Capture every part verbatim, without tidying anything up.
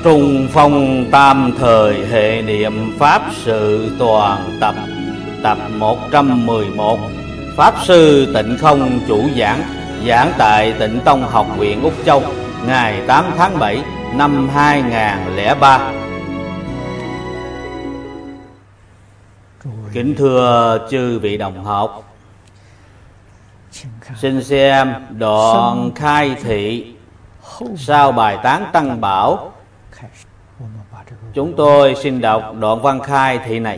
Trung Phong tam thời hệ niệm Pháp sự toàn tập. Tập một trăm mười một. Pháp sư Tịnh Không chủ giảng. Giảng tại Tịnh Tông Học viện Úc Châu, ngày tám tháng bảy năm hai nghìn không trăm lẻ ba. Kính thưa chư vị đồng học, xin xem đoạn khai thị sau bài tán Tăng Bảo. Chúng tôi xin đọc đoạn văn khai thị này.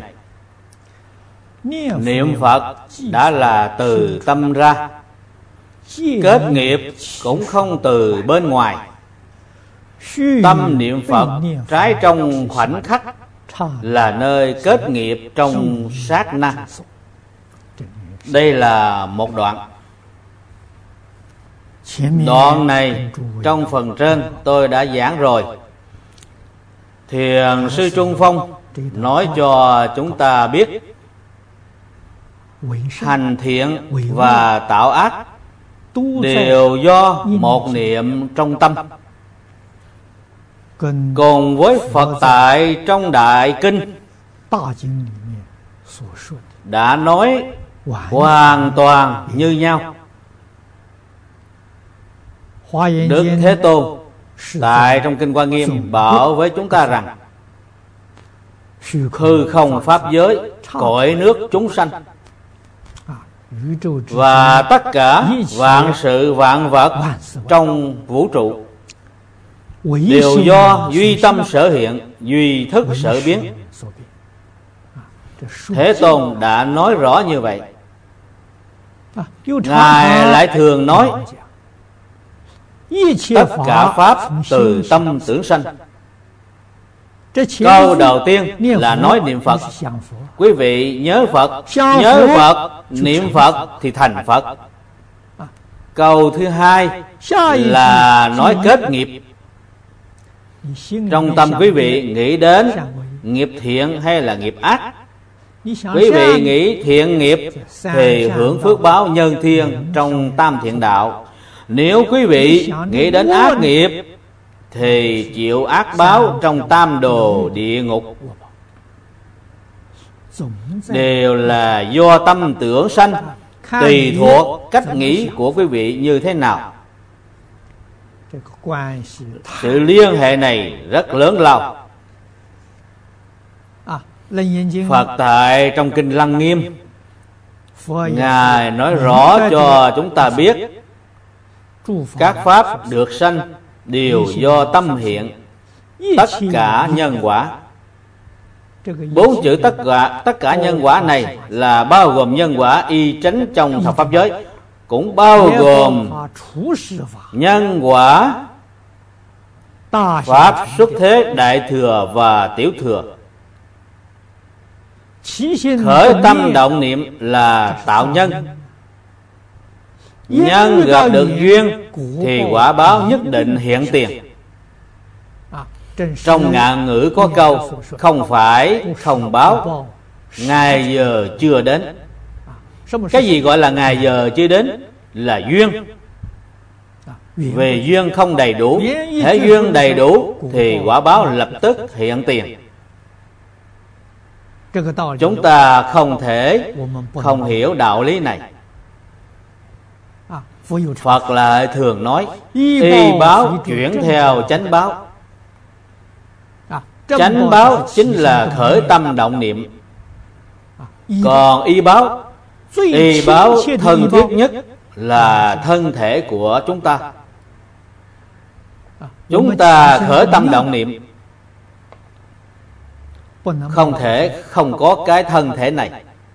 Niệm Phật đã là từ tâm ra, kết nghiệp cũng không từ bên ngoài. Tâm niệm Phật trái trong khoảnh khắc là nơi kết nghiệp trong sát na. Đây là một đoạn. Đoạn này trong phần trên tôi đã giảng rồi. Thiền sư Trung Phong nói cho chúng ta biết hành thiện và tạo ác đều do một niệm trong tâm. Cùng với Phật tại trong Đại Kinh đã nói hoàn toàn như nhau. Đức Thế Tôn tại trong Kinh Hoa Nghiêm bảo với chúng ta rằng hư không pháp giới, cõi nước chúng sanh và tất cả vạn sự vạn vật trong vũ trụ đều do duy tâm sở hiện, duy thức sở biến. Thế Tôn đã nói rõ như vậy. Ngài lại thường nói tất cả pháp từ tâm tưởng sanh. Câu đầu tiên là nói niệm Phật. Quý vị nhớ Phật, nhớ Phật, niệm Phật thì thành Phật. Câu thứ hai là nói kết nghiệp. Trong tâm quý vị nghĩ đến nghiệp thiện hay là nghiệp ác. Quý vị nghĩ thiện nghiệp thì hưởng phước báo nhân thiên trong tam thiện đạo. Nếu quý vị nghĩ đến ác nghiệp thì chịu ác báo trong tam đồ địa ngục. Đều là do tâm tưởng sanh, tùy thuộc cách nghĩ của quý vị như thế nào. Sự liên hệ này rất lớn lao. Phật tại trong Kinh Lăng Nghiêm, Ngài nói rõ cho chúng ta biết các pháp được sanh đều do tâm hiện, tất cả nhân quả. Bốn chữ tất cả tất cả nhân quả này là bao gồm nhân quả y chánh trong thập pháp giới, cũng bao gồm nhân quả pháp xuất thế, đại thừa và tiểu thừa. Khởi tâm động niệm là tạo nhân. Nhân gặp được duyên thì quả báo nhất định hiện tiền. Trong ngạn ngữ có câu không phải không báo, ngày giờ chưa đến. Cái gì gọi là ngày giờ chưa đến? Là duyên. Về duyên không đầy đủ, hễ duyên đầy đủ thì quả báo lập tức hiện tiền. Chúng ta không thể không hiểu đạo lý này. Phật lại thường nói y báo chuyển theo chánh báo. Chánh báo chính là khởi tâm động niệm. Còn y báo, y báo thân thiết nhất là thân thể của chúng ta. Chúng ta khởi tâm động niệm, không thể không có cái thân thể này.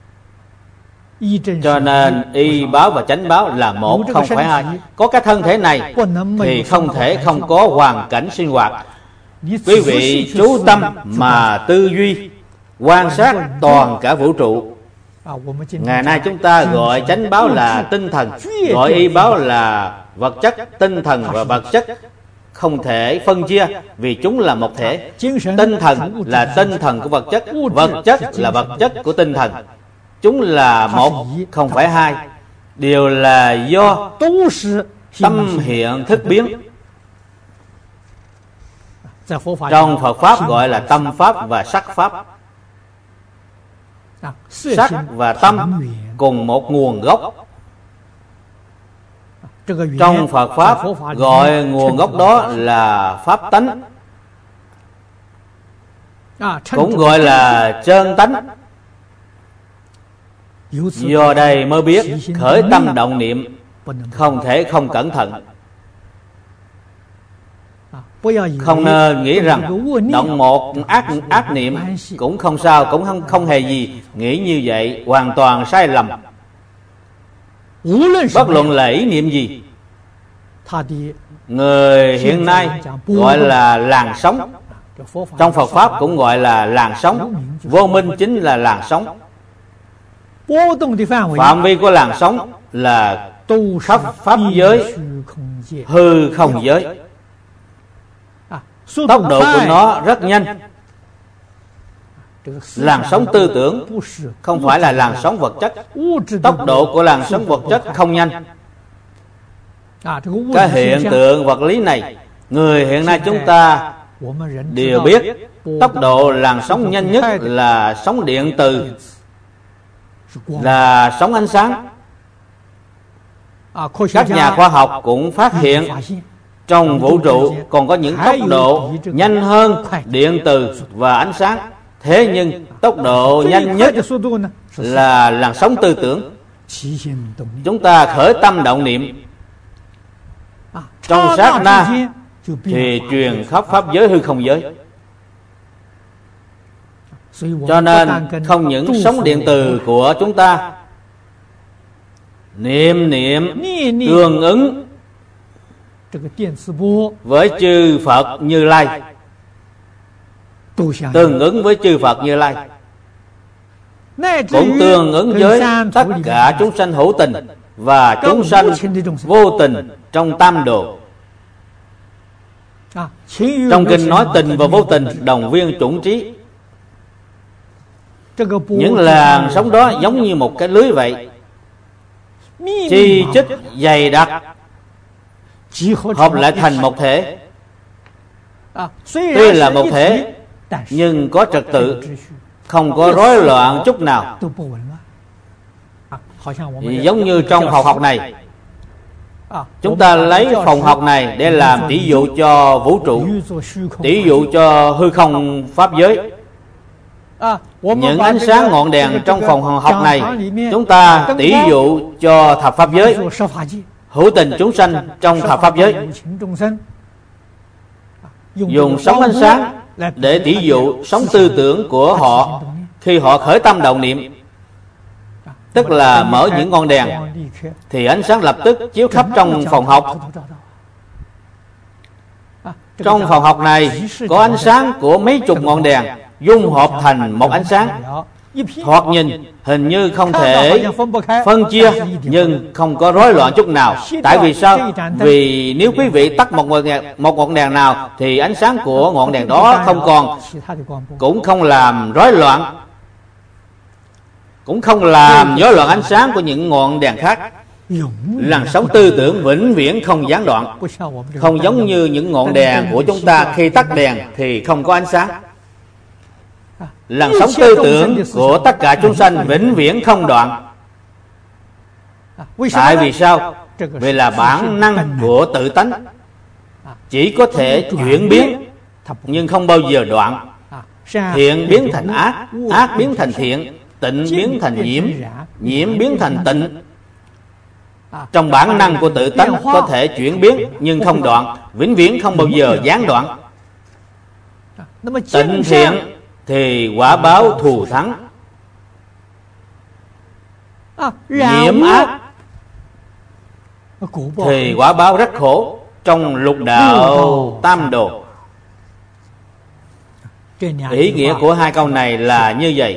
Cho nên y báo và chánh báo là một, không phải hai. Có cái thân thể này thì không thể không có hoàn cảnh sinh hoạt. Quý vị chú tâm mà tư duy, quan sát toàn cả vũ trụ. Ngày nay chúng ta gọi chánh báo là tinh thần, gọi y báo là vật chất. Tinh thần và vật chất không thể phân chia vì chúng là một thể. Tinh thần là tinh thần của vật chất, vật chất là vật chất của tinh thần. Chúng là một, không phải hai. Đều là do tâm hiện thức biến. Trong Phật Pháp gọi là tâm Pháp và sắc Pháp. Sắc và tâm cùng một nguồn gốc. Trong Phật Pháp gọi nguồn gốc đó là Pháp tánh, cũng gọi là chân tánh. Do đây mới biết khởi tâm động niệm không thể không cẩn thận. Không nên nghĩ rằng động một ác ác niệm cũng không sao, cũng không, không hề gì. Nghĩ như vậy hoàn toàn sai lầm. Bất luận là ý niệm gì, người hiện nay gọi là làn sóng. Trong Phật Pháp cũng gọi là làn sóng. Vô minh chính là làn sóng. Phạm vi của làn sóng là khắp pháp giới, hư không giới. Tốc độ của nó rất nhanh. Làn sóng tư tưởng không phải là làn sóng vật chất. Tốc độ của làn sóng vật chất không nhanh. Cái hiện tượng vật lý này, người hiện nay chúng ta đều biết. Tốc độ làn sóng nhanh nhất là sóng điện từ, là sóng ánh sáng. Các nhà khoa học cũng phát hiện trong vũ trụ còn có những tốc độ nhanh hơn điện từ và ánh sáng. Thế nhưng tốc độ nhanh nhất là làn sóng tư tưởng. Chúng ta khởi tâm động niệm, trong sát na thì truyền khắp pháp giới hư không giới. Cho nên không những sóng điện từ của chúng ta niệm niệm tương ứng với chư Phật Như Lai, tương ứng với chư Phật Như Lai, cũng tương ứng với tất cả chúng sanh hữu tình và chúng sanh vô tình trong tam đồ. Trong kinh nói tình và vô tình đồng viên chủng trí. Những làn sóng đó giống như một cái lưới vậy, chi chít dày đặc, hợp lại thành một thể. Tuy là một thể nhưng có trật tự, không có rối loạn chút nào. Giống như trong phòng học này, chúng ta lấy phòng học này để làm tỷ dụ cho vũ trụ, tỷ dụ cho hư không pháp giới. Những ánh sáng ngọn đèn trong phòng học này chúng ta tỷ dụ cho thập pháp giới, hữu tình chúng sanh trong thập pháp giới. Dùng sóng ánh sáng để tỷ dụ sóng tư tưởng của họ khi họ khởi tâm động niệm. Tức là mở những ngọn đèn thì ánh sáng lập tức chiếu khắp trong phòng học. Trong phòng học này có ánh sáng của mấy chục ngọn đèn dung hợp thành một ánh sáng. Thoạt nhìn hình như không thể phân chia, nhưng không có rối loạn chút nào. Tại vì sao? Vì nếu quý vị tắt một ngọn đèn, một ngọn đèn nào thì ánh sáng của ngọn đèn đó không còn, cũng không làm rối loạn, cũng không làm rối loạn ánh sáng của những ngọn đèn khác. Làn sóng tư tưởng vĩnh viễn không gián đoạn, không giống như những ngọn đèn của chúng ta khi tắt đèn thì không có ánh sáng. Làn sóng tư tưởng của tất cả chúng sanh vĩnh viễn không đoạn. Tại vì sao? Vì là bản năng của tự tánh, chỉ có thể chuyển biến nhưng không bao giờ đoạn. Thiện biến thành ác, ác biến thành thiện, tịnh biến thành nhiễm, nhiễm biến thành tịnh. Trong bản năng của tự tánh có thể chuyển biến nhưng không đoạn, vĩnh viễn không bao giờ gián đoạn. Tịnh thiện thì quả báo thù thắng, nhiễm ác thì quả báo rất khổ trong lục đạo tam đồ. Ý nghĩa của hai câu này là như vậy.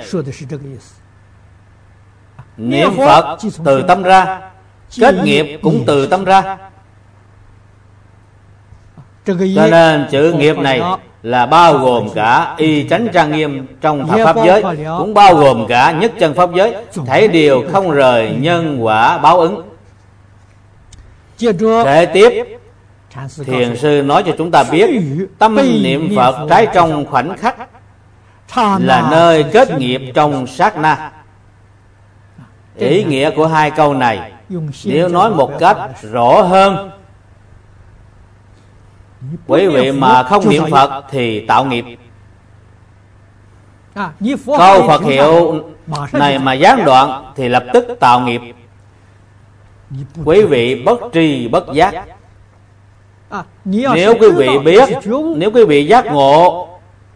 Niệm Phật từ tâm ra, kết nghiệp cũng từ tâm ra. Cho nên chữ nghiệp này là bao gồm cả y chánh trang nghiêm trong thập pháp giới, cũng bao gồm cả nhất chân pháp giới. Thảy đều không rời nhân quả báo ứng. Kế tiếp Thiền sư nói cho chúng ta biết, tâm niệm Phật trái trong khoảnh khắc là nơi kết nghiệp trong sát na. Ý nghĩa của hai câu này, nếu nói một cách rõ hơn, quý vị mà không niệm Phật thì tạo nghiệp. Câu Phật hiệu này mà gián đoạn thì lập tức tạo nghiệp. Quý vị bất tri bất giác. Nếu quý vị biết, nếu quý vị giác ngộ,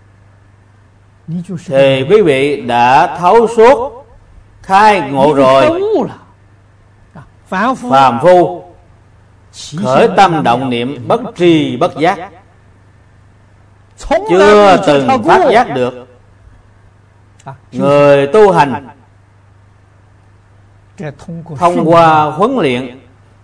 thì quý vị đã thấu suốt, khai ngộ rồi. Phàm phu khởi tâm động niệm bất tri bất giác, chưa từng phát giác được. Người tu hành thông qua huấn luyện,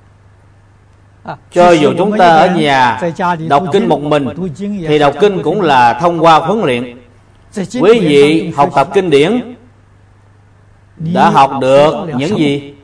cho dù chúng ta ở nhà đọc kinh một mình thì đọc kinh cũng là thông qua huấn luyện. Quý vị học tập kinh điển đã học được những gì?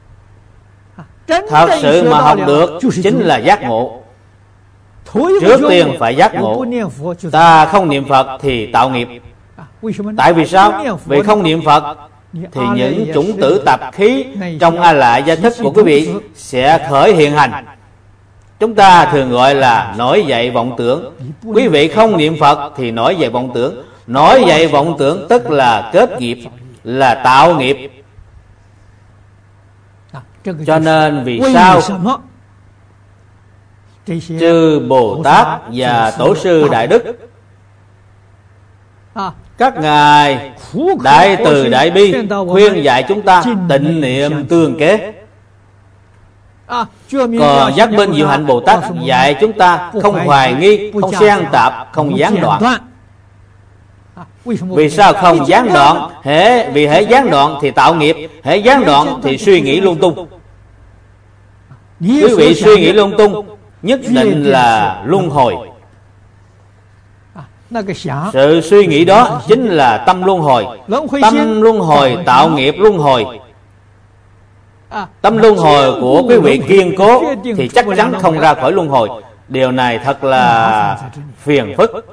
Thật sự mà học được chính là giác ngộ. Trước tiên phải giác ngộ. Ta không niệm Phật thì tạo nghiệp. Tại vì sao? Vì không niệm Phật thì những chủng tử tập khí trong A Lại gia thức của quý vị sẽ khởi hiện hành. Chúng ta thường gọi là nổi dậy vọng tưởng. Quý vị không niệm Phật thì nổi dậy vọng tưởng. Nổi dậy vọng tưởng tức là kết nghiệp, là tạo nghiệp. Cho nên vì sao chư Bồ Tát và Tổ sư Đại Đức, các ngài Đại Từ Đại Bi khuyên dạy chúng ta tịnh niệm tương kế. Còn Giác Minh Diệu Hạnh Bồ Tát dạy chúng ta không hoài nghi, không xen tạp, không gián đoạn. Vì sao không gián đoạn? Hễ vì hễ gián đoạn thì tạo nghiệp, hễ gián đoạn thì suy nghĩ lung tung. Quý vị suy nghĩ lung tung nhất định là luân hồi. Sự suy nghĩ đó chính là tâm luân hồi. Tâm luân hồi tạo nghiệp luân hồi. Tâm luân hồi của quý vị kiên cố thì chắc chắn không ra khỏi luân hồi. Điều này thật là phiền phức.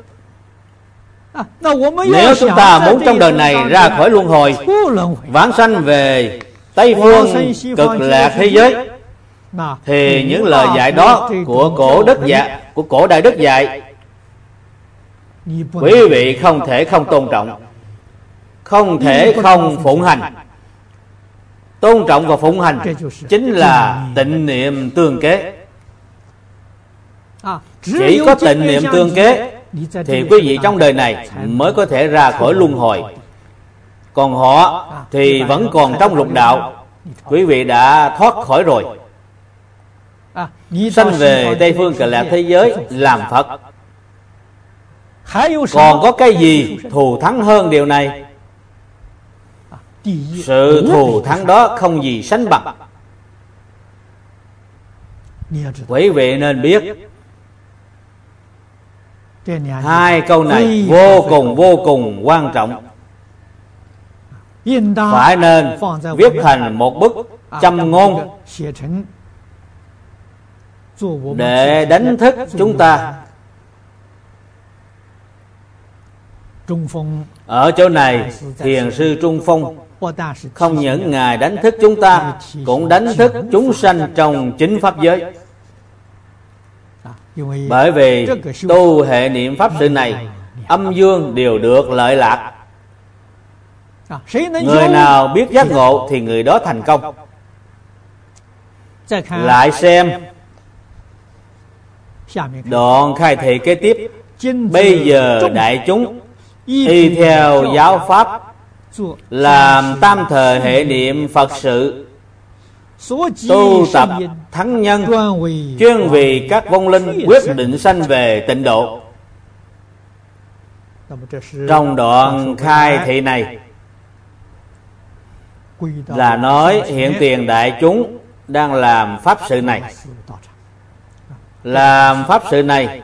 Nếu chúng ta muốn trong đời này ra khỏi luân hồi, vãng sanh về Tây Phương Cực Lạc thế giới, thì những lời dạy đó của cổ đức dạy, của cổ Đại Đức dạy, quý vị không thể không tôn trọng, không thể không phụng hành. Tôn trọng và phụng hành chính là tịnh niệm tương kế. Chỉ có tịnh niệm tương kế thì quý vị trong đời này mới có thể ra khỏi luân hồi. Còn họ thì vẫn còn trong lục đạo. Quý vị đã thoát khỏi rồi, sanh về Tây Phương Cực Lạc thế giới làm Phật. Còn có cái gì thù thắng hơn điều này? Sự thù thắng đó không gì sánh bằng. Quý vị nên biết, hai câu này vô cùng vô cùng quan trọng. Phải nên viết thành một bức châm ngôn để đánh thức chúng ta. Ở chỗ này, Thiền sư Trung Phong không những ngài đánh thức chúng ta, cũng đánh thức chúng sanh trong chính pháp giới. Bởi vì tu hệ niệm pháp sự này, âm dương đều được lợi lạc. Người nào biết giác ngộ thì người đó thành công. Lại xem đoạn khai thị kế tiếp. Bây giờ đại chúng y theo giáo pháp làm tam thời hệ niệm Phật sự, tu tập thắng nhân, chuyên vì các vong linh quyết định sanh về tịnh độ. Trong đoạn khai thị này là nói hiện tiền đại chúng đang làm pháp sự này. Làm pháp sự này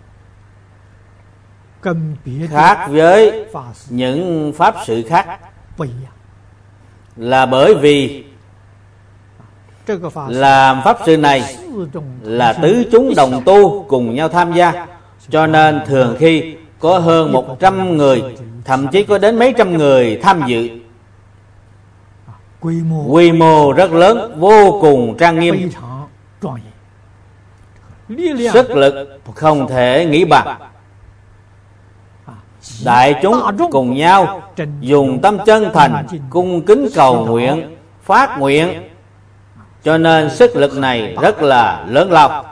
khác với những pháp sự khác, là bởi vì làm pháp sự này là tứ chúng đồng tu cùng nhau tham gia, cho nên thường khi có hơn một trăm người, thậm chí có đến mấy trăm người tham dự. Quy mô rất lớn, vô cùng trang nghiêm, sức lực không thể nghĩ bằng. Đại chúng cùng nhau dùng tâm chân thành cung kính cầu nguyện, phát nguyện, cho nên sức lực này rất là lớn lao.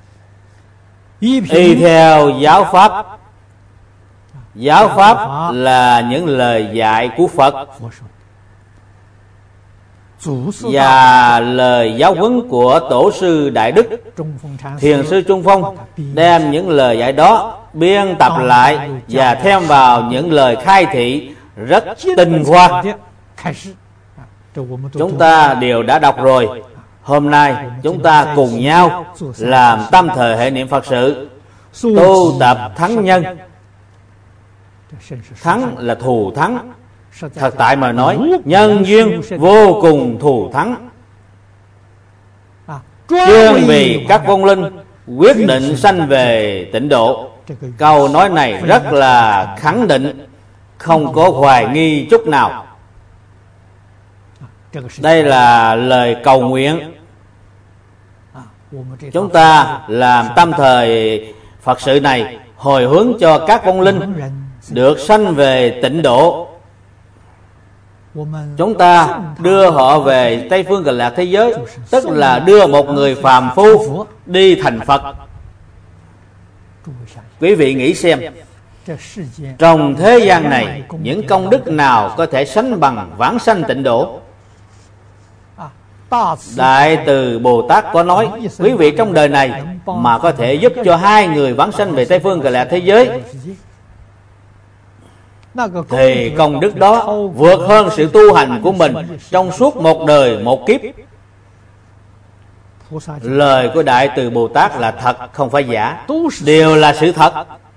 Y theo giáo pháp, giáo pháp là những lời dạy của Phật và lời giáo huấn của Tổ sư Đại Đức Thiền sư Trung Phong, đem những lời dạy đó biên tập lại và thêm vào những lời khai thị rất tinh hoa. Chúng ta đều đã đọc rồi. Hôm nay chúng ta cùng nhau làm tâm thời hệ niệm Phật sự, tu tập thắng nhân. Thắng là thù thắng. Thật tại mà nói, nhân duyên vô cùng thù thắng. Chuyên vì các vong linh quyết định sanh về tịnh độ. Câu nói này rất là khẳng định, không có hoài nghi chút nào. Đây là lời cầu nguyện. Chúng ta làm tâm thời Phật sự này hồi hướng cho các vong linh được sanh về tịnh độ. Chúng ta đưa họ về Tây Phương Cực Lạc thế giới, tức là đưa một người phàm phu đi thành Phật. Quý vị nghĩ xem, trong thế gian này những công đức nào có thể sánh bằng vãng sanh tịnh độ? Đại Từ Bồ Tát có nói, quý vị trong đời này mà có thể giúp cho hai người vãng sanh về Tây Phương Cực Lạc thế giới, thì công đức đó vượt hơn sự tu hành của mình trong suốt một đời một kiếp. Lời của Đại Từ Bồ Tát là thật, không phải giả, đều là sự thật.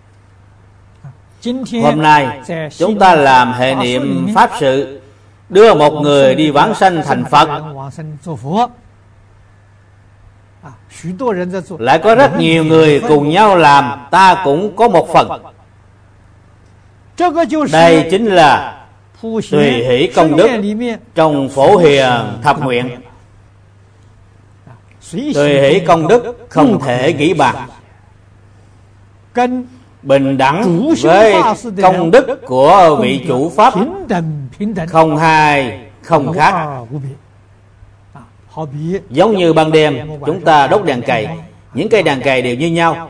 Hôm nay chúng ta làm hệ niệm pháp sự, đưa một người đi vãng sanh thành Phật, lại có rất nhiều người cùng nhau làm, ta cũng có một phần. Đây chính là tùy hỷ công đức trong Phổ Hiền Thập Nguyện. Tùy hỷ công đức không thể nghĩ bàn, bình đẳng với công đức của vị chủ pháp, không hai không khác. Giống như ban đêm chúng ta đốt đèn cầy, những cây đèn cầy đều như nhau.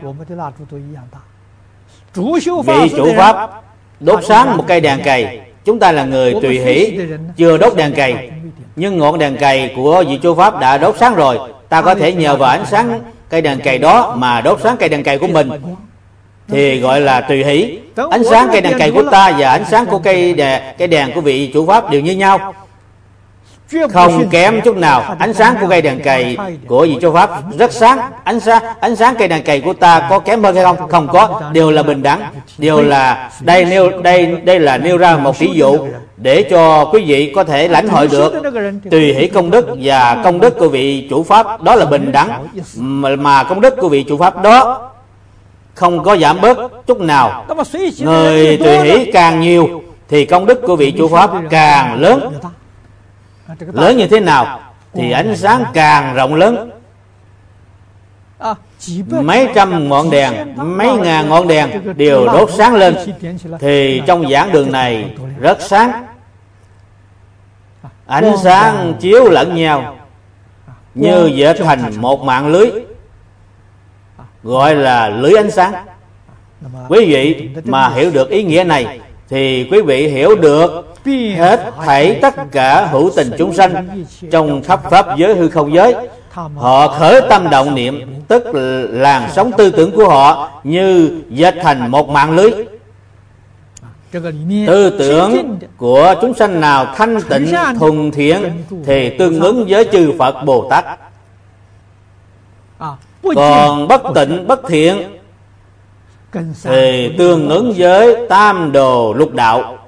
Vị chủ pháp đốt sáng một cây đèn cầy, chúng ta là người tùy hỷ chưa đốt đèn cầy, nhưng ngọn đèn cầy của vị chủ pháp đã đốt sáng rồi, ta có thể nhờ vào ánh sáng cây đèn cầy đó mà đốt sáng cây đèn cầy của mình, thì gọi là tùy hỷ. Ánh sáng cây đèn cầy của ta và ánh sáng của cây đèn, cây đèn của vị chủ pháp đều như nhau, không kém chút nào. Ánh sáng của cây đèn cầy của vị chủ pháp rất sáng, ánh sáng ánh sáng cây đèn cầy của ta có kém hơn hay không? Không có, đều là bình đẳng, đều là đây nêu đây đây là nêu ra một ví dụ để cho quý vị có thể lãnh hội được tùy hỷ công đức và công đức của vị chủ pháp đó là bình đẳng, mà công đức của vị chủ pháp đó không có giảm bớt chút nào. Người tùy hỷ càng nhiều thì công đức của vị chủ pháp càng lớn. Lớn như thế nào? Thì ánh sáng càng rộng lớn. Mấy trăm ngọn đèn, mấy ngàn ngọn đèn đều đốt sáng lên, thì trong giảng đường này rất sáng. Ánh sáng chiếu lẫn nhau như dệt thành một mạng lưới, gọi là lưới ánh sáng. Quý vị mà hiểu được ý nghĩa này thì quý vị hiểu được hết thảy tất cả hữu tình chúng sanh trong khắp pháp giới hư không giới, họ khởi tâm động niệm, tức làn sóng tư tưởng của họ như dệt thành một mạng lưới. Tư tưởng của chúng sanh nào thanh tịnh thuần thiện thì tương ứng với chư Phật Bồ Tát. Còn bất tịnh bất thiện thì tương ứng với tam đồ lục đạo.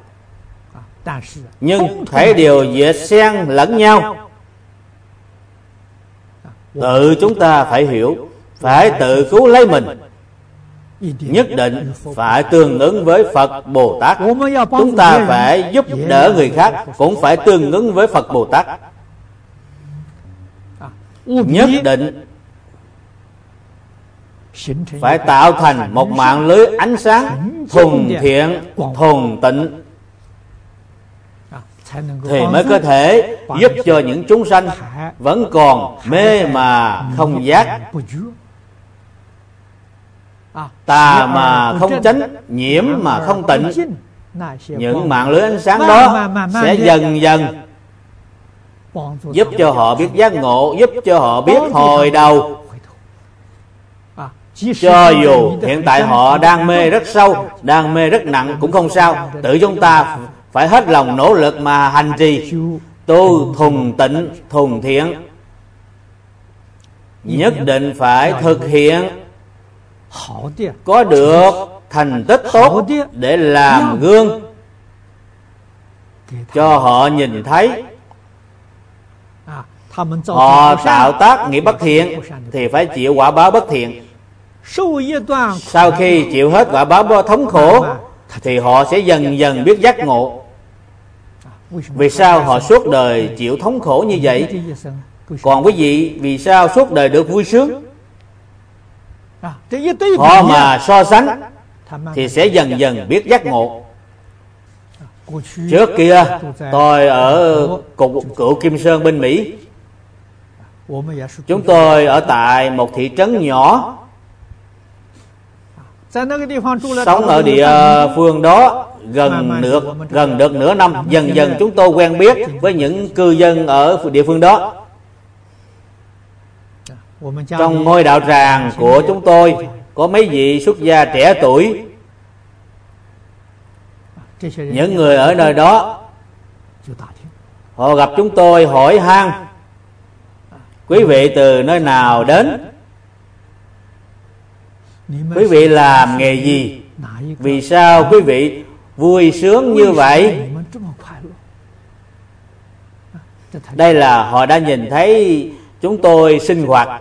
Nhưng thể đều dệt xen lẫn nhau. Tự chúng ta phải hiểu, phải tự cứu lấy mình, nhất định phải tương ứng với Phật Bồ Tát. Chúng ta phải giúp đỡ người khác, cũng phải tương ứng với Phật Bồ Tát. Nhất định phải tạo thành một mạng lưới ánh sáng thuần thiện, thuần tịnh, thì mới có thể giúp cho những chúng sanh vẫn còn mê mà không giác, tà mà không chánh, nhiễm mà không tịnh. Những mạng lưới ánh sáng đó sẽ dần dần giúp cho họ biết giác ngộ, giúp cho họ biết hồi đầu. Cho dù hiện tại họ đang mê rất sâu, đang mê rất nặng cũng không sao. Tự chúng ta phải hết lòng nỗ lực mà hành trì, tu thuần tịnh, thuần thiện. Nhất định phải thực hiện có được thành tích tốt để làm gương cho họ nhìn thấy. Họ tạo tác nghiệp bất thiện thì phải chịu quả báo bất thiện. Sau khi chịu hết quả báo thống khổ thì họ sẽ dần dần biết giác ngộ. Vì sao họ suốt đời chịu thống khổ như vậy? Còn quý vị vì sao suốt đời được vui sướng? Họ mà so sánh thì sẽ dần dần biết giác ngộ. Trước kia tôi ở cục Cựu Kim Sơn bên Mỹ. Chúng tôi ở tại một thị trấn nhỏ, sống ở địa phương đó gần được gần được nửa năm. Dần dần chúng tôi quen biết với những cư dân ở địa phương đó. Trong ngôi đạo tràng của chúng tôi có mấy vị xuất gia trẻ tuổi. Những người ở nơi đó họ gặp chúng tôi hỏi han: quý vị từ nơi nào đến? Quý vị làm nghề gì? Vì sao quý vị vui sướng như vậy? Đây là họ đã nhìn thấy chúng tôi sinh hoạt.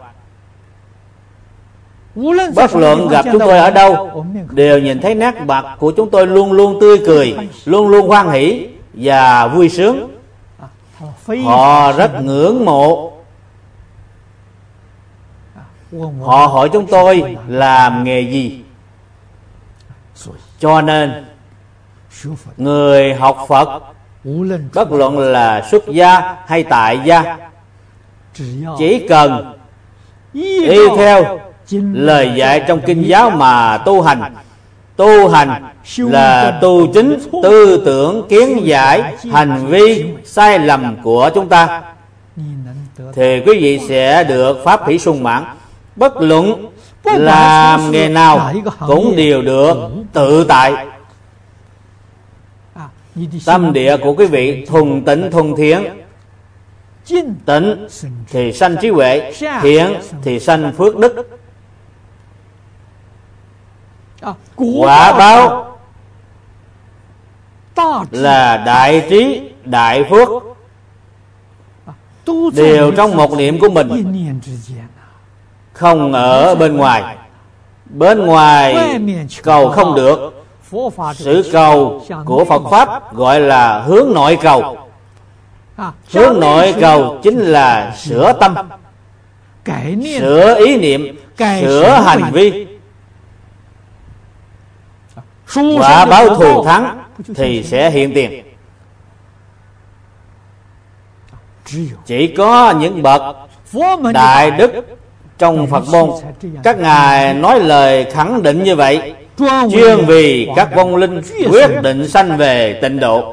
Bất luận gặp chúng tôi ở đâu, đều nhìn thấy nét mặt của chúng tôi luôn luôn tươi cười, luôn luôn hoan hỷ và vui sướng. Họ rất ngưỡng mộ. Họ hỏi chúng tôi làm nghề gì. Cho nên người học Phật, bất luận là xuất gia hay tại gia, chỉ cần y theo lời dạy trong kinh giáo mà tu hành. Tu hành là tu chính tư tưởng, kiến giải, hành vi sai lầm của chúng ta, thì quý vị sẽ được pháp hỷ sung mãn. Bất luận làm nghề nào cũng đều được tự tại. Tâm địa của quý vị thuần tịnh thuần thiện. Tịnh thì sanh trí huệ, thiện thì sanh phước đức. Quả báo là đại trí, đại phước, đều trong một niệm của mình, không ở bên ngoài. Bên ngoài cầu không được. Sự cầu của Phật Pháp gọi là hướng nội cầu. Hướng nội cầu chính là sửa tâm, sửa ý niệm, sửa hành vi. Quả báo thù thắng thì sẽ hiện tiền. Chỉ có những bậc đại đức trong Phật môn, các ngài nói lời khẳng định như vậy, chuyên vì các vong linh quyết định sanh về tịnh độ.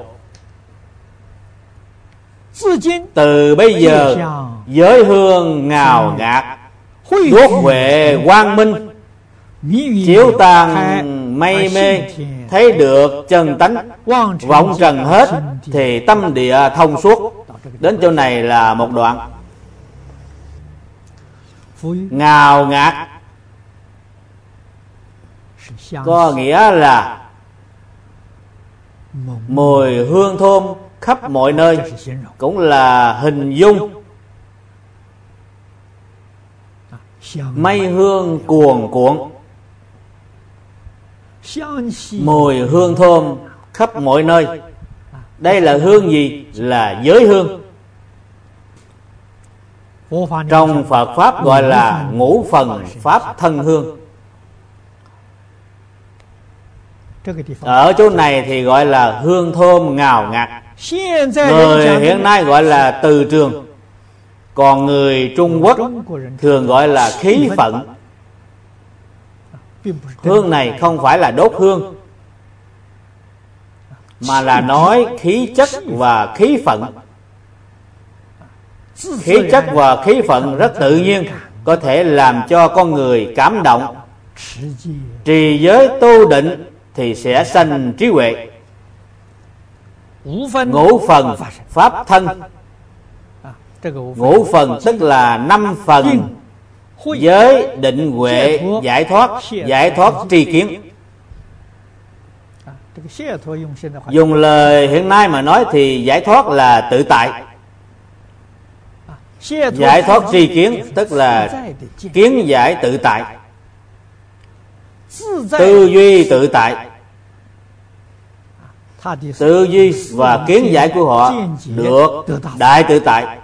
Từ bây giờ giới hương ngào ngạt, đuốc huệ quang minh, chiếu tàn mây mê, thấy được chân tánh, vọng trần hết thì tâm địa thông suốt. Đến chỗ này là một đoạn. Ngào ngạt có nghĩa là mùi hương thơm khắp mọi nơi, cũng là hình dung Mây hương cuồn cuộn, mùi hương thơm khắp mọi nơi. Đây là hương gì? Là giới hương. Trong Phật Pháp gọi là ngũ phần Pháp thân hương. Ở chỗ này thì gọi là hương thơm ngào ngạt. Người hiện nay gọi là từ trường, còn người Trung Quốc thường gọi là khí phận. Hương này không phải là đốt hương, mà là nói khí chất và khí phận. Khí chất và khí phận rất tự nhiên, có thể làm cho con người cảm động. Trì giới tu định thì sẽ sanh trí huệ. Ngũ phần Pháp thân. Ngũ phần tức là năm phần: giới, định, huệ, giải thoát. Giải thoát tri kiến. Dùng lời hiện nay mà nói thì giải thoát là tự tại. Giải thoát tri kiến tức là kiến giải tự tại, tư duy tự tại. Tư duy và kiến giải của họ được đại tự tại.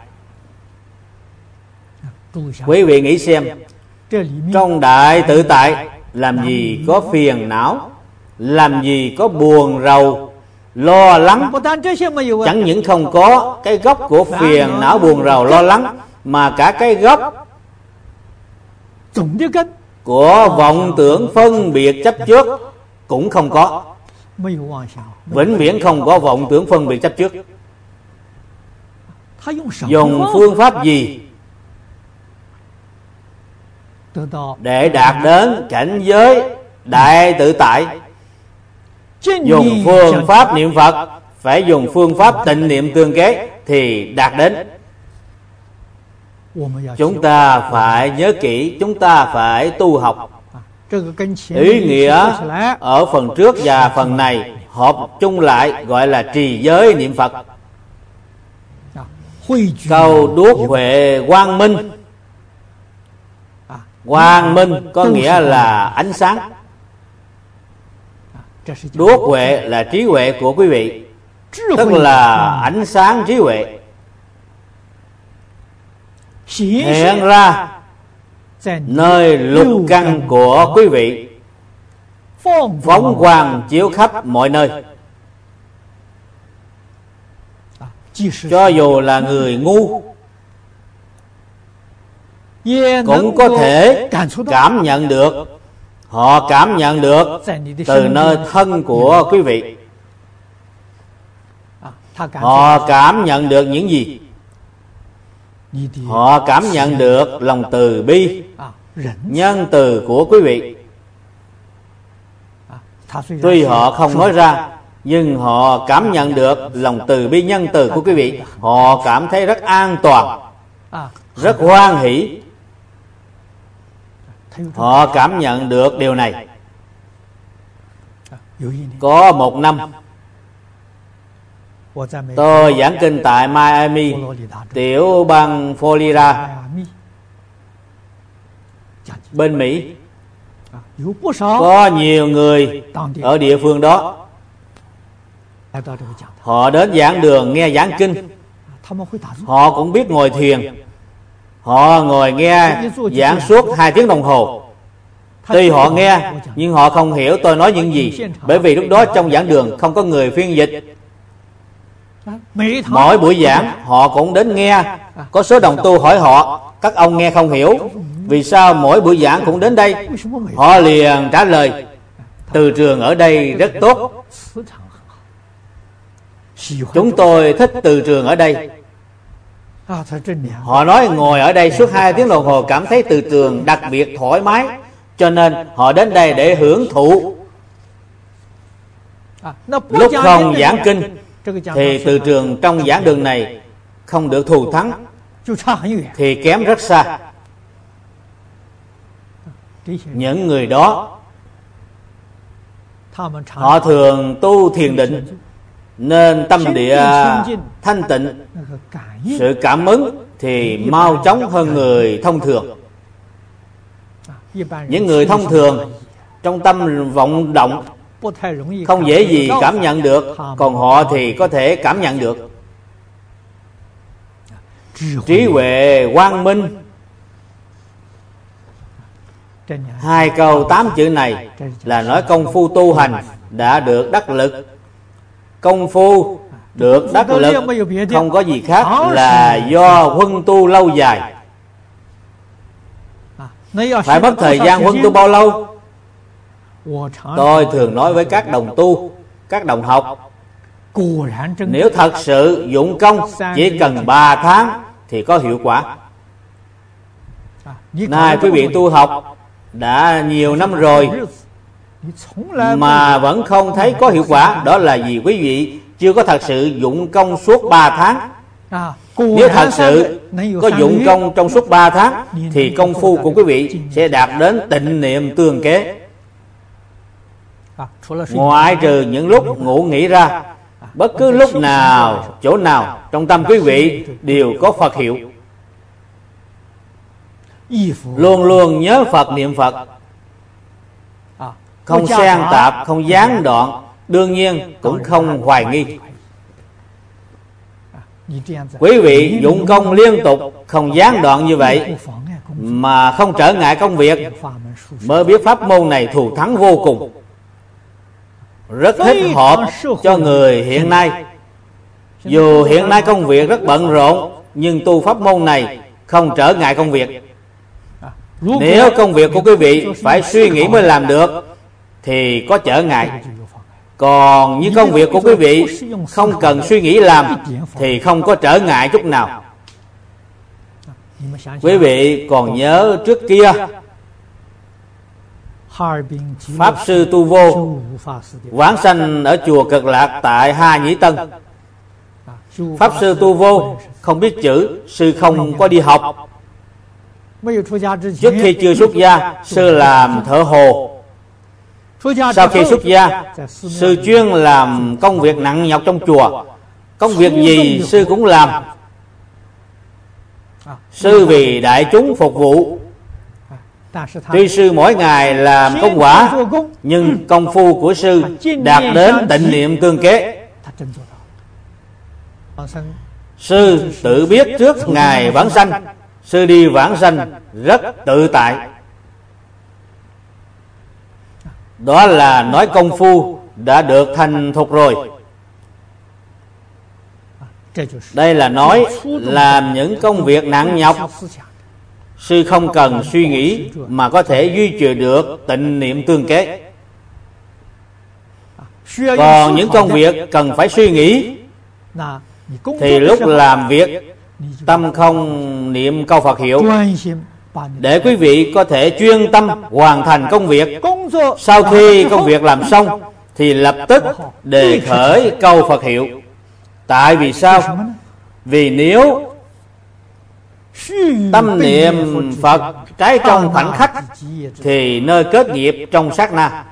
Quý vị nghĩ xem, trong đại tự tại làm gì có phiền não, làm gì có buồn rầu, lo lắng. Chẳng những không có cái gốc của phiền não buồn rầu lo lắng, mà cả cái gốc của vọng tưởng phân biệt chấp trước cũng không có. Vĩnh viễn không có vọng tưởng phân biệt chấp trước. Dùng phương pháp gì để đạt đến cảnh giới đại tự tại? Dùng phương pháp niệm Phật, phải dùng phương pháp tịnh niệm tương kế thì đạt đến. Chúng ta phải nhớ kỹ, chúng ta phải tu học. Ý nghĩa ở phần trước và phần này hợp chung lại gọi là trì giới niệm Phật. Câu đuốc huệ quang minh. Quang minh có nghĩa là ánh sáng. Đuốc huệ là trí huệ của quý vị, tức là ánh sáng trí huệ hiện ra nơi lục căn của quý vị, phóng quang chiếu khắp mọi nơi. Cho dù là người ngu cũng có thể cảm nhận được. Họ cảm nhận được từ nơi thân của quý vị. Họ cảm nhận được những gì? Họ cảm nhận được lòng từ bi, nhân từ của quý vị. Tuy họ không nói ra, nhưng họ cảm nhận được lòng từ bi nhân từ của quý vị. Họ cảm thấy rất an toàn, rất hoan hỷ. Họ cảm nhận được điều này. Có một năm, tôi giảng kinh tại Miami, tiểu bang Florida, bên Mỹ. Có nhiều người ở địa phương đó, họ đến giảng đường nghe giảng kinh. Họ cũng biết ngồi thiền. Họ ngồi nghe giảng suốt hai tiếng đồng hồ. Tuy họ nghe, nhưng họ không hiểu tôi nói những gì, bởi vì lúc đó trong giảng đường không có người phiên dịch. Mỗi buổi giảng họ cũng đến nghe. Có số đồng tu hỏi họ: các ông nghe không hiểu, vì sao mỗi buổi giảng cũng đến đây? Họ liền trả lời: từ trường ở đây rất tốt, chúng tôi thích từ trường ở đây. Họ nói ngồi ở đây suốt hai tiếng đồng hồ cảm thấy từ trường đặc biệt thoải mái, cho nên họ đến đây để hưởng thụ. Lúc không giảng kinh thì từ trường trong giảng đường này không được thù thắng, thì kém rất xa. Những người đó họ thường tu thiền định, nên tâm địa thanh tịnh, sự cảm ứng thì mau chóng hơn người thông thường. Những người thông thường trong tâm vọng động không dễ gì cảm nhận được, còn họ thì có thể cảm nhận được. Trí huệ quang minh, hai câu tám chữ này là nói công phu tu hành đã được đắc lực. Công phu được đắc lực không có gì khác là do huân tu lâu dài. Phải mất thời gian huân tu bao lâu? Tôi thường nói với các đồng tu, các đồng học, nếu thật sự dụng công chỉ cần ba tháng thì có hiệu quả. Nay quý vị tu học đã nhiều năm rồi mà vẫn không thấy có hiệu quả, đó là vì quý vị chưa có thật sự dụng công suốt ba tháng. Nếu thật sự có dụng công trong suốt ba tháng thì công phu của quý vị sẽ đạt đến tịnh niệm tương kế. Ngoại trừ những lúc ngủ nghỉ ra, bất cứ lúc nào, chỗ nào trong tâm quý vị đều có Phật hiệu. Luôn luôn nhớ Phật, niệm Phật, không xen tạp, không gián đoạn, đương nhiên cũng không hoài nghi. Quý vị dụng công liên tục, không gián đoạn như vậy mà không trở ngại công việc, mới biết pháp môn này thù thắng vô cùng, rất thích hợp cho người hiện nay. Dù hiện nay công việc rất bận rộn, nhưng tu pháp môn này không trở ngại công việc. Nếu công việc của quý vị phải suy nghĩ mới làm được thì có trở ngại. Còn những công việc của quý vị không cần suy nghĩ làm thì không có trở ngại chút nào. Quý vị còn nhớ trước kia Pháp Sư Tu Vô vãng sanh ở chùa Cực Lạc tại Hà Nhĩ Tân. Pháp Sư Tu Vô không biết chữ, sư không có đi học. Trước khi chưa xuất gia, sư làm thợ hồ. Sau khi xuất gia, sư chuyên làm công việc nặng nhọc trong chùa. Công việc gì sư cũng làm. Sư vì đại chúng phục vụ. Tuy sư mỗi ngày làm công quả, nhưng công phu của sư đạt đến tịnh niệm tương kế. Sư tự biết trước ngày vãng sanh, sư đi vãng sanh rất tự tại. Đó là nói công phu đã được thành thục rồi. Đây là nói làm những công việc nặng nhọc, sư không cần suy nghĩ mà có thể duy trì được tịnh niệm tương kế. Còn những công việc cần phải suy nghĩ thì lúc làm việc tâm không niệm câu Phật hiệu, để quý vị có thể chuyên tâm hoàn thành công việc. Sau khi công việc làm xong thì lập tức đề khởi câu Phật hiệu. Tại vì sao? Vì nếu tâm niệm Phật trái trong khoảnh khắc thì nơi kết nghiệp trong sát na.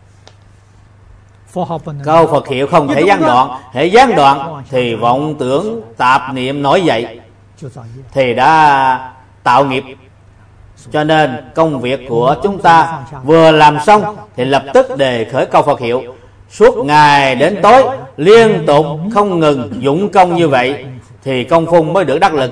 Câu Phật hiệu không thể gián đoạn. Hễ gián đoạn thì vọng tưởng tạp niệm nổi dậy thì đã tạo nghiệp. Cho nên công việc của chúng ta vừa làm xong thì lập tức đề khởi câu Phật hiệu. Suốt ngày đến tối liên tục không ngừng dụng công như vậy thì công phu mới được đắc lực.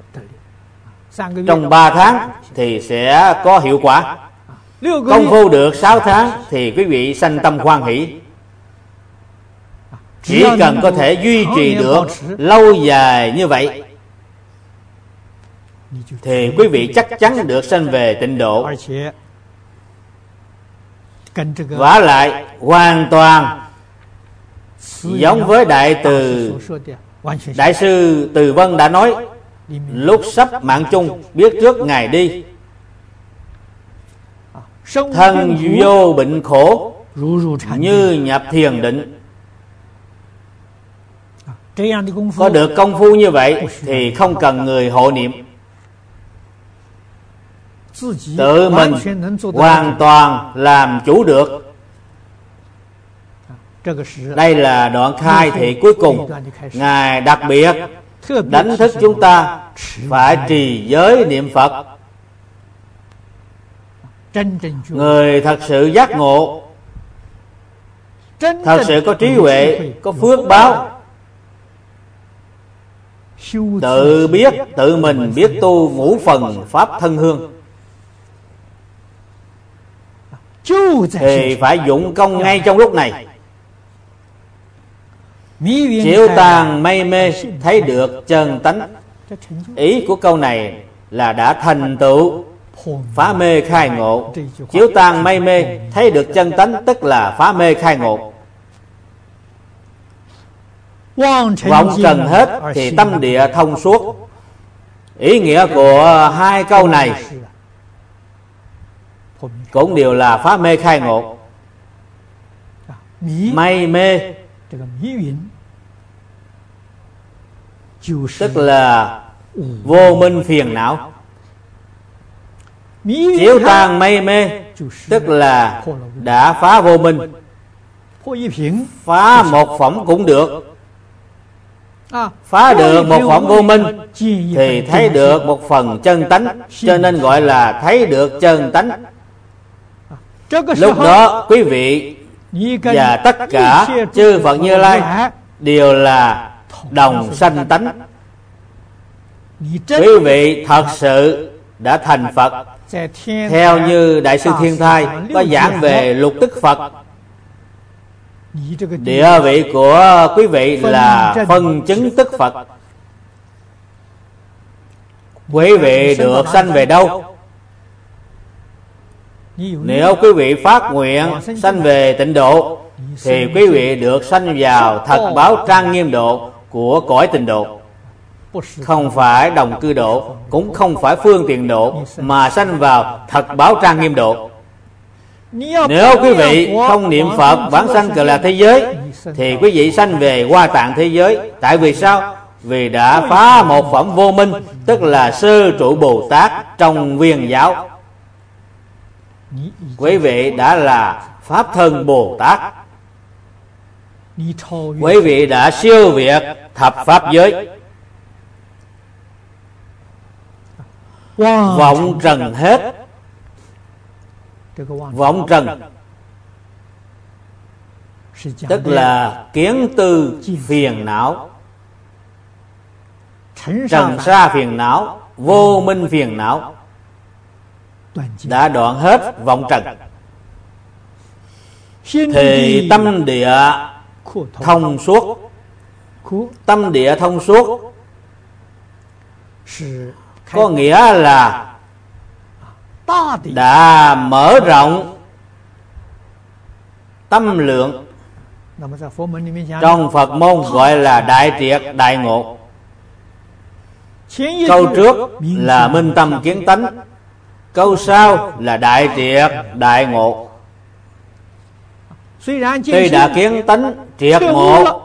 Trong ba tháng thì sẽ có hiệu quả. Công phu được sáu tháng thì quý vị sanh tâm hoan hỷ. Chỉ cần có thể duy trì được lâu dài như vậy thì quý vị chắc chắn được sanh về tịnh độ. Vả lại hoàn toàn giống với Đại Từ Đại sư Từ Vân đã nói, lúc sắp mạng chung biết trước ngày đi, thân vô bệnh khổ như nhập thiền định. Có được công phu như vậy thì không cần người hộ niệm, tự mình hoàn toàn làm chủ được. Đây là đoạn khai thị cuối cùng. Ngài đặc biệt đánh thức chúng ta phải trì giới niệm Phật. Người thật sự giác ngộ, thật sự có trí huệ, có phước báo, tự biết, tự mình biết tu ngũ phần pháp thân hương, thì phải dụng công ngay trong lúc này, chiếu tàn mây mê, thấy được chân tánh. Ý của câu này là đã thành tựu phá mê khai ngộ. Chiếu tàn mây mê, thấy được chân tánh, tức là phá mê khai ngộ. Vọng trần hết thì tâm địa thông suốt. Ý nghĩa của hai câu này cũng đều là phá mê khai ngộ. Mây mê tức là vô minh phiền não. Chiếu tàn mây mê tức là đã phá vô minh. Phá một phẩm cũng được. Phá được một phẩm vô minh thì thấy được một phần chân tánh, cho nên gọi là thấy được chân tánh. Lúc đó quý vị và tất cả chư Phật Như Lai đều là đồng sanh tánh. Quý vị thật sự đã thành Phật. Theo như Đại sư Thiên Thai có giảng về lục tức Phật, địa vị của quý vị là phân chứng tức Phật. Quý vị được sanh về đâu? Nếu quý vị phát nguyện sanh về tịnh độ, thì quý vị được sanh vào thật báo trang nghiêm độ của cõi tịnh độ. Không phải đồng cư độ, cũng không phải phương tiện độ, mà sanh vào thật báo trang nghiêm độ. Nếu quý vị không niệm Phật vãng sanh Cực Lạc thế giới, thì quý vị sanh về Hoa Tạng thế giới. Tại vì sao? Vì đã phá một phẩm vô minh, tức là sơ trụ Bồ Tát trong Nguyên giáo. Quý vị đã là Pháp thân Bồ Tát. Quý vị đã siêu việt thập pháp giới. Vọng trần hết. Vọng trần tức là kiến tư phiền não, trần sa phiền não, vô minh phiền não, đã đoạn hết vọng trần, thì tâm địa thông suốt. Tâm địa thông suốt có nghĩa là đã mở rộng tâm lượng. Trong Phật môn gọi là đại triệt đại ngộ. Câu trước là minh tâm kiến tánh, câu sau là đại triệt đại ngộ. Tuy đã kiến tánh triệt ngộ,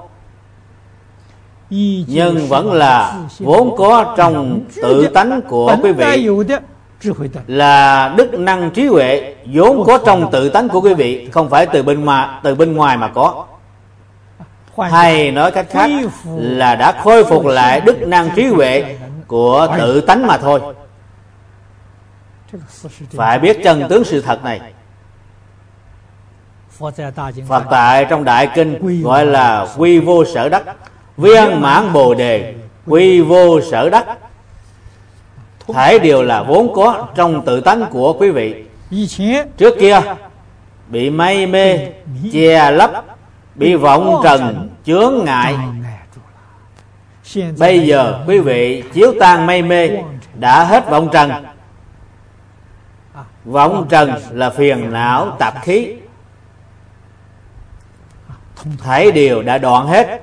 nhưng vẫn là vốn có trong tự tánh của quý vị, là đức năng trí huệ vốn có trong tự tánh của quý vị, không phải từ bên ngoài, từ bên ngoài mà có. Hay nói cách khác là đã khôi phục lại đức năng trí huệ của tự tánh mà thôi. Phải biết chân tướng sự thật này. Phật tại trong Đại Kinh gọi là quy vô sở đắc, viên mãn bồ đề, quy vô sở đắc. Thể đều là vốn có trong tự tánh của quý vị. Trước kia bị mây mê che lấp, bị vọng trần chướng ngại. Bây giờ quý vị chiếu tan mây mê, đã hết vọng trần. Vọng trần là phiền não tạp khí, thể đều đã đoạn hết,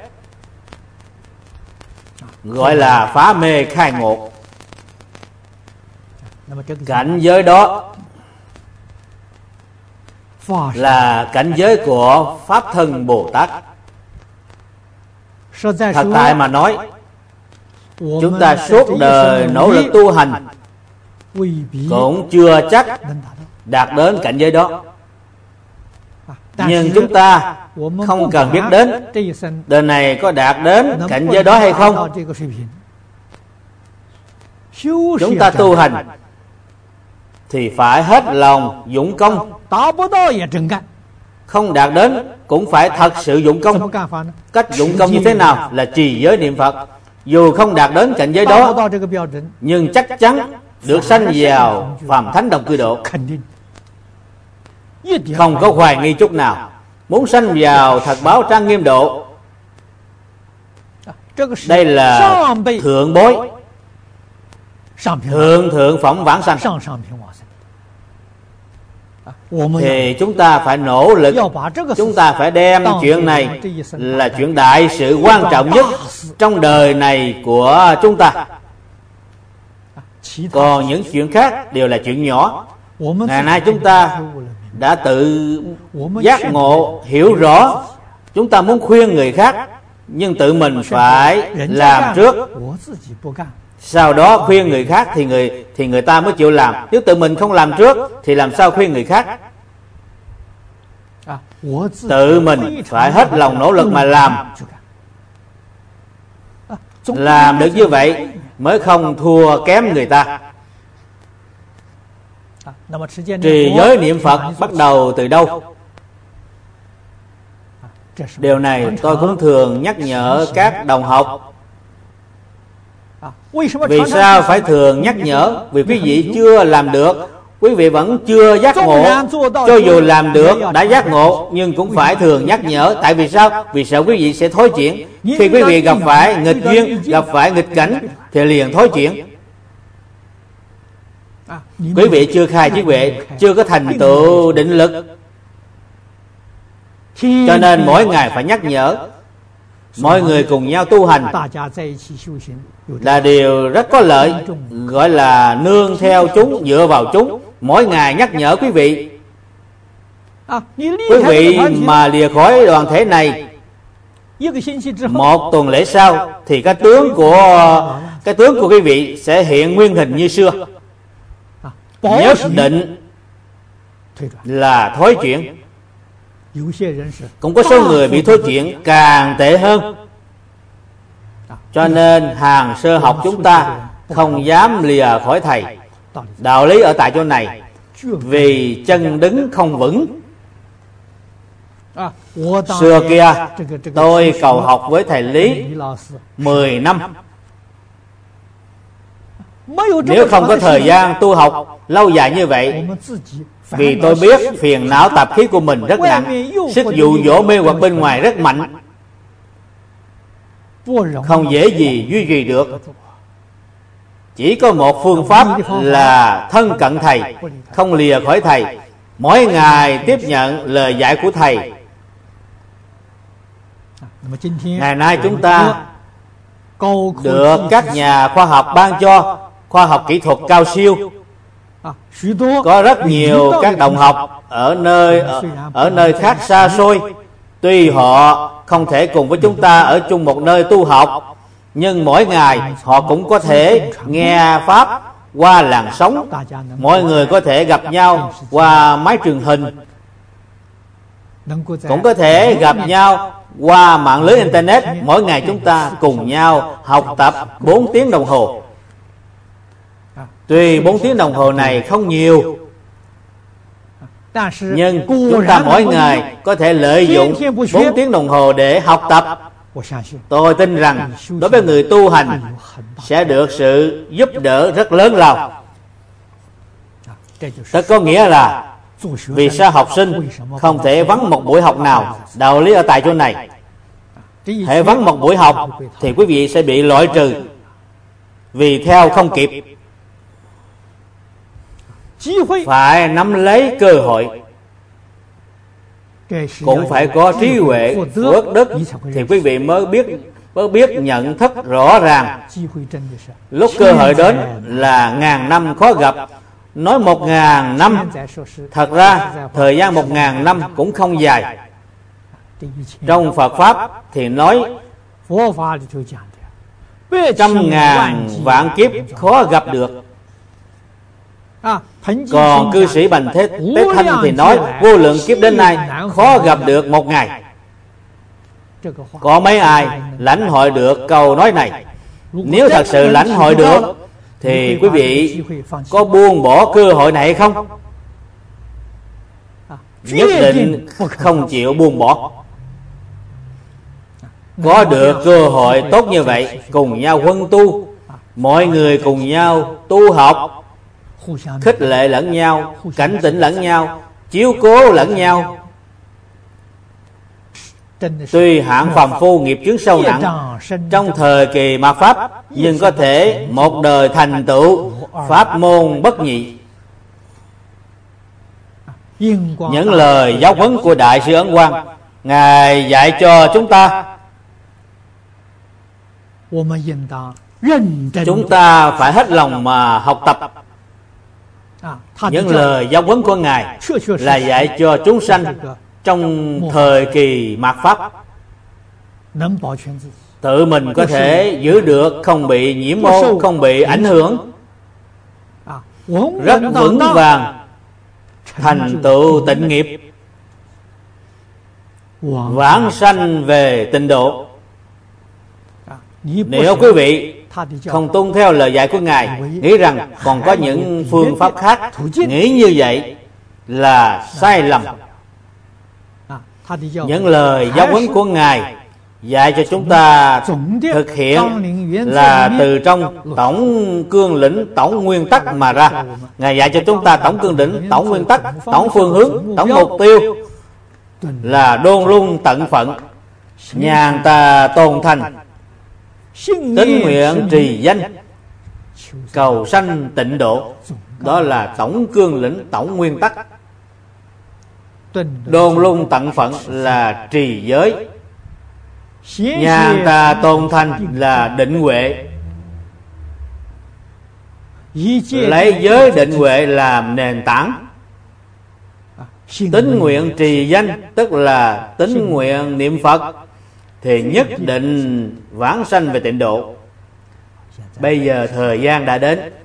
gọi là phá mê khai ngộ. Cảnh giới đó là cảnh giới của Pháp thân Bồ Tát. Thật tại mà nói, chúng ta suốt đời nỗ lực tu hành cũng chưa chắc đạt đến cảnh giới đó. Nhưng chúng ta không cần biết đến đời này có đạt đến cảnh giới đó hay không. Chúng ta tu hành thì phải hết lòng dụng công. Không đạt đến cũng phải thật sự dụng công. Cách dụng công như thế nào? Là trì giới niệm Phật. Dù không đạt đến cảnh giới đó, nhưng chắc chắn được sanh vào phàm thánh đồng cư độ. Không có hoài nghi chút nào. Muốn sanh vào thật báo trang nghiêm độ, đây là thượng bối, thượng thượng phẩm vãng sanh. Thì chúng ta phải nỗ lực, chúng ta phải đem chuyện này là chuyện đại sự quan trọng nhất trong đời này của chúng ta. Còn những chuyện khác đều là chuyện nhỏ. Ngày nay chúng ta đã tự giác ngộ, hiểu rõ. Chúng ta muốn khuyên người khác, nhưng tự mình phải làm trước. Sau đó khuyên người khác thì người thì người ta mới chịu làm. Nếu tự mình không làm trước thì làm sao khuyên người khác? Tự mình phải hết lòng nỗ lực mà làm. Làm được như vậy mới không thua kém người ta. Trì giới niệm Phật bắt đầu từ đâu? Điều này tôi cũng thường nhắc nhở các đồng học. Vì sao phải thường nhắc nhở? Vì quý vị chưa làm được, quý vị vẫn chưa giác ngộ. Cho dù làm được, đã giác ngộ, nhưng cũng phải thường nhắc nhở. Tại vì sao? Vì sợ quý vị sẽ thối chuyển. Khi quý vị gặp phải nghịch duyên, gặp phải nghịch cảnh thì liền thối chuyển. Quý vị chưa khai trí huệ, chưa có thành tựu định lực, cho nên mỗi ngày phải nhắc nhở. Mọi người cùng nhau tu hành là điều rất có lợi, gọi là nương theo chúng, dựa vào chúng. Mỗi ngày nhắc nhở quý vị. Quý vị mà lìa khỏi đoàn thể này, một tuần lễ sau thì cái tướng của cái tướng của quý vị sẽ hiện nguyên hình như xưa. Nhất định là thối chuyển. Cũng có số người bị thối chuyển càng tệ hơn. Cho nên hàng sơ học chúng ta không dám lìa khỏi thầy. Đạo lý ở tại chỗ này. Vì chân đứng không vững. Xưa kia tôi cầu học với thầy Lý mười năm. Nếu không có thời gian tu học lâu dài như vậy, vì tôi biết phiền não tạp khí của mình rất nặng, sức dụ dỗ mê hoặc bên ngoài rất mạnh, không dễ gì duy trì được. Chỉ có một phương pháp là thân cận thầy, không lìa khỏi thầy, mỗi ngày tiếp nhận lời dạy của thầy. Ngày nay chúng ta được các nhà khoa học ban cho khoa học kỹ thuật cao siêu. Có rất nhiều các đồng học ở nơi ở, ở nơi khác xa xôi. Tuy họ không thể cùng với chúng ta ở chung một nơi tu học, nhưng mỗi ngày họ cũng có thể nghe pháp qua làn sóng. Mọi người có thể gặp nhau qua máy truyền hình, cũng có thể gặp nhau qua mạng lưới internet. Mỗi ngày chúng ta cùng nhau học tập bốn tiếng đồng hồ. Tuy bốn tiếng đồng hồ này không nhiều, nhưng chúng ta mỗi ngày có thể lợi dụng bốn tiếng đồng hồ để học tập. Tôi tin rằng đối với người tu hành sẽ được sự giúp đỡ rất lớn lao. Đó có nghĩa là vì sao học sinh không thể vắng một buổi học nào? Đạo lý ở tại chỗ này. Hễ vắng một buổi học thì quý vị sẽ bị loại trừ, vì theo không kịp. Phải nắm lấy cơ hội, cũng phải có trí huệ, phước đức, thì quý vị mới biết mới biết nhận thức rõ ràng. Lúc cơ hội đến là ngàn năm khó gặp. Nói một ngàn năm, thật ra thời gian một ngàn năm cũng không dài. Trong Phật Pháp thì nói trăm ngàn vạn kiếp khó gặp được. Còn cư sĩ Bành Thế Tế Thanh thì nói vô lượng kiếp đến nay khó gặp được một ngày. Có mấy ai lãnh hội được câu nói này? Nếu thật sự lãnh hội được thì quý vị có buông bỏ cơ hội này hay không? Nhất định không chịu buông bỏ. Có được cơ hội tốt như vậy, cùng nhau huân tu, mọi người cùng nhau tu học, khích lệ lẫn nhau, cảnh tỉnh lẫn nhau, chiếu cố lẫn nhau. Tuy hạng phàm phu nghiệp chướng sâu nặng trong thời kỳ mạt Pháp, nhưng có thể một đời thành tựu pháp môn bất nhị. Những lời giáo huấn của Đại sư Ấn Quang, Ngài dạy cho chúng ta, chúng ta phải hết lòng mà học tập. Những lời giáo huấn của Ngài là dạy cho chúng sanh trong thời kỳ mạt Pháp, tự mình có thể giữ được, không bị nhiễm ô, không bị ảnh hưởng, rất vững vàng thành tựu tịnh nghiệp, vãng sanh về tịnh độ. Nếu quý vị không tuân theo lời dạy của Ngài, nghĩ rằng còn có những phương pháp khác, nghĩ như vậy là sai lầm. Những lời giáo huấn của Ngài dạy cho chúng ta thực hiện là từ trong tổng cương lĩnh, tổng nguyên tắc mà ra. Ngài dạy cho chúng ta tổng cương lĩnh, tổng nguyên tắc, tổng phương hướng, tổng mục tiêu là đôn luôn tận phận, nhàn tà tôn thành, tín nguyện trì danh, cầu sanh tịnh độ. Đó là tổng cương lĩnh, tổng nguyên tắc. Đôn luôn tận phận là trì giới, nhàn tà tôn thành là định huệ. Lấy giới định huệ làm nền tảng. Tín nguyện trì danh tức là tín nguyện niệm Phật, thì nhất định vãng sanh về tịnh độ. Bây giờ thời gian đã đến,